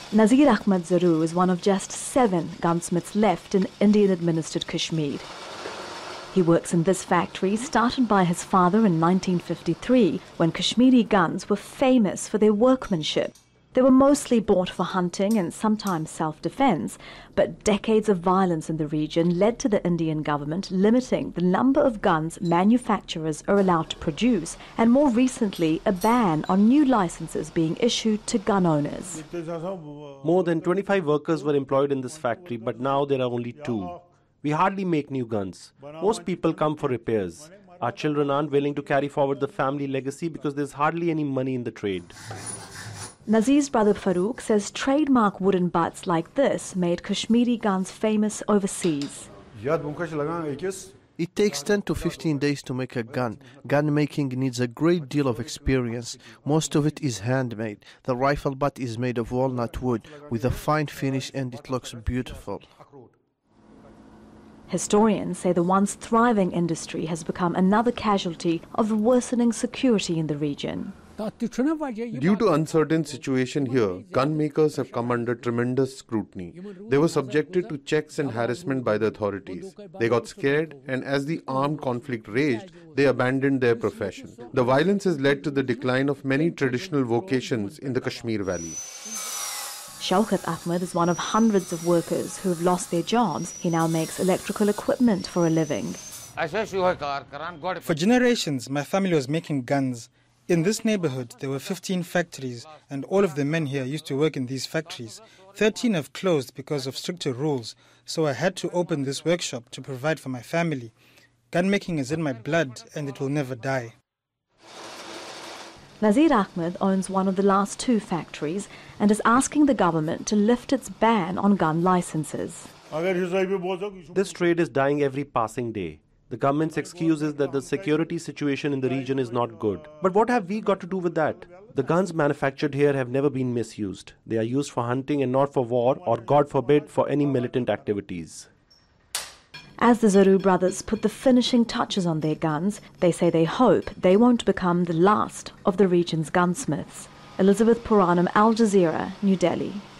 Nazir Ahmad Zarur is one of just 7 gunsmiths left in Indian-administered Kashmir. He works in this factory, started by his father in 1953, when Kashmiri guns were famous for their workmanship. They were mostly bought for hunting and sometimes self-defense, but decades of violence in the region led to the Indian government limiting the number of guns manufacturers are allowed to produce, and more recently, a ban on new licenses being issued to gun owners. More than 25 workers were employed in this factory, but now there are only 2. We hardly make new guns. Most people come for repairs. Our children aren't willing to carry forward the family legacy because there's hardly any money in the trade. Nazir's brother Farooq says trademark wooden butts like this made Kashmiri guns famous overseas. It takes 10 to 15 days to make a gun. Gun making needs a great deal of experience. Most of it is handmade. The rifle butt is made of walnut wood with a fine finish and it looks beautiful. Historians say the once thriving industry has become another casualty of the worsening security in the region. Due to uncertain situation here, gun makers have come under tremendous scrutiny. They were subjected to checks and harassment by the authorities. They got scared, and as the armed conflict raged, they abandoned their profession. The violence has led to the decline of many traditional vocations in the Kashmir Valley. Shaukat Ahmed is one of hundreds of workers who have lost their jobs. He now makes electrical equipment for a living. For generations, my family was making guns. In this neighborhood, there were 15 factories, and all of the men here used to work in these factories. 13 have closed because of stricter rules, so I had to open this workshop to provide for my family. Gun making is in my blood, and it will never die. Nazir Ahmed owns one of the last 2 factories and is asking the government to lift its ban on gun licenses. This trade is dying every passing day. The government's excuse is that the security situation in the region is not good. But what have we got to do with that? The guns manufactured here have never been misused. They are used for hunting and not for war or, God forbid, for any militant activities. As the Zarur brothers put the finishing touches on their guns, they say they hope they won't become the last of the region's gunsmiths. Elizabeth Puranam, Al Jazeera, New Delhi.